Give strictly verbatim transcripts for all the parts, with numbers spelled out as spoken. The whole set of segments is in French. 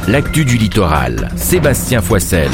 l'actu du littoral, Sébastien Foissel.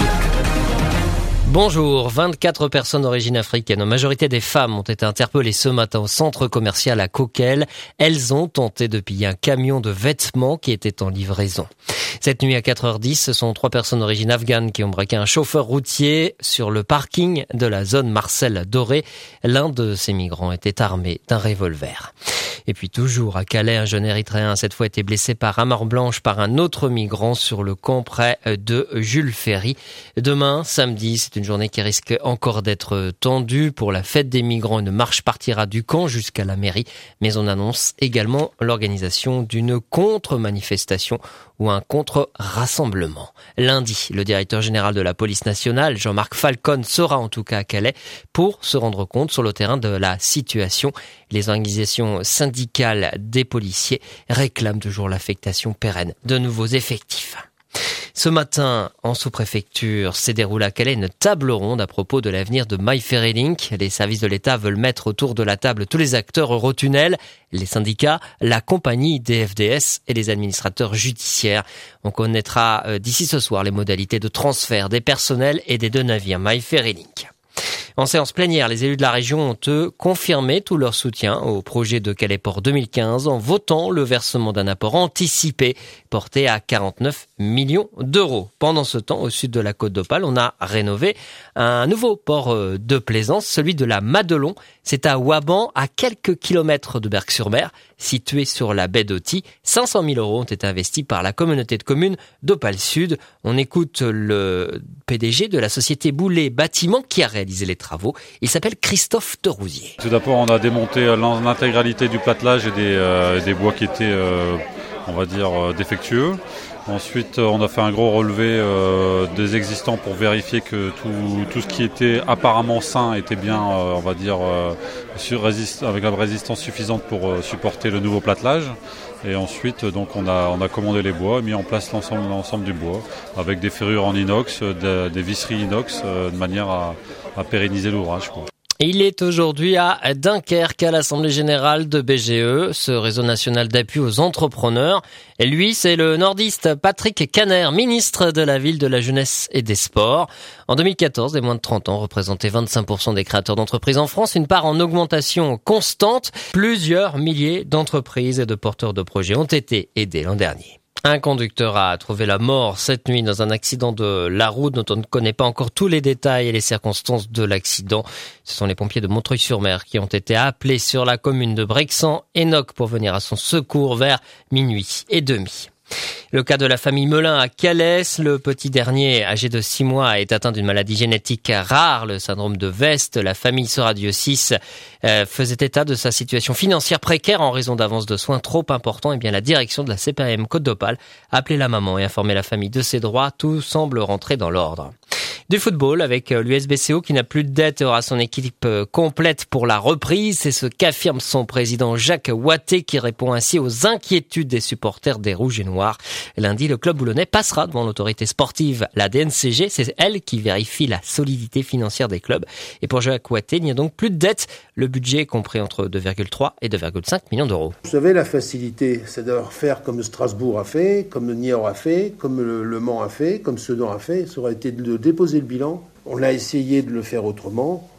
Bonjour, vingt-quatre personnes d'origine africaine, en majorité des femmes, ont été interpellées ce matin au centre commercial à Coquelles. Elles ont tenté de piller un camion de vêtements qui était en livraison. Cette nuit à quatre heures dix, ce sont trois personnes d'origine afghane qui ont braqué un chauffeur routier sur le parking de la zone Marcel Doré. L'un de ces migrants était armé d'un revolver. Et puis toujours à Calais, un jeune érythréen a cette fois été blessé par arme blanche par un autre migrant sur le camp près de Jules Ferry. Demain, samedi, c'est une journée qui risque encore d'être tendue. Pour la fête des migrants, une marche partira du camp jusqu'à la mairie. Mais on annonce également l'organisation d'une contre-manifestation ou un contre-rassemblement. Lundi, le directeur général de la police nationale, Jean-Marc Falcon, sera en tout cas à Calais pour se rendre compte sur le terrain de la situation. Les organisations syndicales des policiers réclament toujours l'affectation pérenne de nouveaux effectifs. Ce matin, en sous-préfecture, s'est déroulée à Calais une table ronde à propos de l'avenir de MyFerryLink. Les services de l'État veulent mettre autour de la table tous les acteurs Eurotunnel, les syndicats, la compagnie D F D S et les administrateurs judiciaires. On connaîtra euh, d'ici ce soir les modalités de transfert des personnels et des deux navires MyFerryLink. En séance plénière, les élus de la région ont eux confirmé tout leur soutien au projet de Calais Port deux mille quinze en votant le versement d'un apport anticipé porté à quarante-neuf millions d'euros. Pendant ce temps, au sud de la Côte d'Opale, on a rénové un nouveau port de plaisance, celui de la Madelon. C'est à Ouaban, à quelques kilomètres de Berck-sur-Mer, situé sur la baie d'Auty. cinq cent mille euros ont été investis par la communauté de communes d'Opale Sud. On écoute le P D G de la société Boulet Bâtiment qui a réalisé les travaux. Il s'appelle Christophe Derouzier. Tout d'abord, on a démonté l'intégralité du platelage et des, euh, des bois qui étaient, euh, on va dire, euh, défectueux. Ensuite, on a fait un gros relevé euh, des existants pour vérifier que tout, tout ce qui était apparemment sain était bien, euh, on va dire, euh, sur résist- avec une résistance suffisante pour euh, supporter le nouveau platelage. Et ensuite, donc, on a, on a commandé les bois, mis en place l'ensemble, l'ensemble du bois, avec des ferrures en inox, de, des visseries inox, euh, de manière à, à pérenniser l'ouvrage, quoi. Il est aujourd'hui à Dunkerque, à l'Assemblée Générale de B G E, ce réseau national d'appui aux entrepreneurs. Et lui, c'est le nordiste Patrick Caner, ministre de la Ville, de la Jeunesse et des Sports. En deux mille quatorze, les moins de trente ans représentaient vingt-cinq pour cent des créateurs d'entreprises en France, une part en augmentation constante. Plusieurs milliers d'entreprises et de porteurs de projets ont été aidés l'an dernier. Un conducteur a trouvé la mort cette nuit dans un accident de la route dont on ne connaît pas encore tous les détails et les circonstances de l'accident. Ce sont les pompiers de Montreuil-sur-Mer qui ont été appelés sur la commune de Brexan-Enoch pour venir à son secours vers minuit et demi. Le cas de la famille Melin à Calais, le petit dernier, âgé de six mois, est atteint d'une maladie génétique rare, le syndrome de West. La famille Soradio six euh, faisait état de sa situation financière précaire en raison d'avances de soins trop importants. Et bien la direction de la C P A M Côte d'Opale a appelé la maman et informé la famille de ses droits. Tout semble rentrer dans l'ordre. Du football avec l'U S B C O qui n'a plus de dette et aura son équipe complète pour la reprise. C'est ce qu'affirme son président Jacques Watté qui répond ainsi aux inquiétudes des supporters des Rouges et Noirs. Lundi, le club boulonnais passera devant l'autorité sportive, la D N C G. C'est elle qui vérifie la solidité financière des clubs. Et pour Jacques Watté, il n'y a donc plus de dette. Le budget est compris entre deux virgule trois et deux virgule cinq millions d'euros. Vous savez, la facilité, c'est de faire comme Strasbourg a fait, comme le Niort a fait, comme le, le Mans a fait, comme Sedan a fait. Ça aurait été de déposer le bilan. On a essayé de le faire autrement.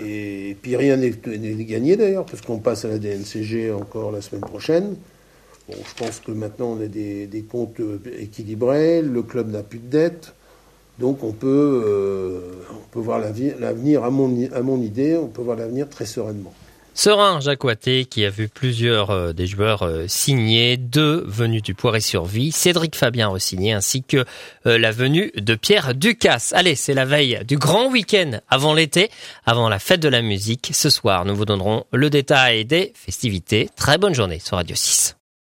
Et puis rien n'est, n'est gagné d'ailleurs, parce qu'on passe à la D N C G encore la semaine prochaine. Bon, je pense que maintenant on a des, des comptes équilibrés, le club n'a plus de dette. Donc on peut, euh, on peut voir l'avenir, à mon, à mon idée, on peut voir l'avenir très sereinement. Serein, Jacques Watté, qui a vu plusieurs euh, des joueurs euh, signés, deux venus du Poiré-sur-Vie, Cédric Fabien re-signé, ainsi que euh, la venue de Pierre Ducasse. Allez, c'est la veille du grand week-end avant l'été, avant la fête de la musique. Ce soir, nous vous donnerons le détail des festivités. Très bonne journée sur Radio six.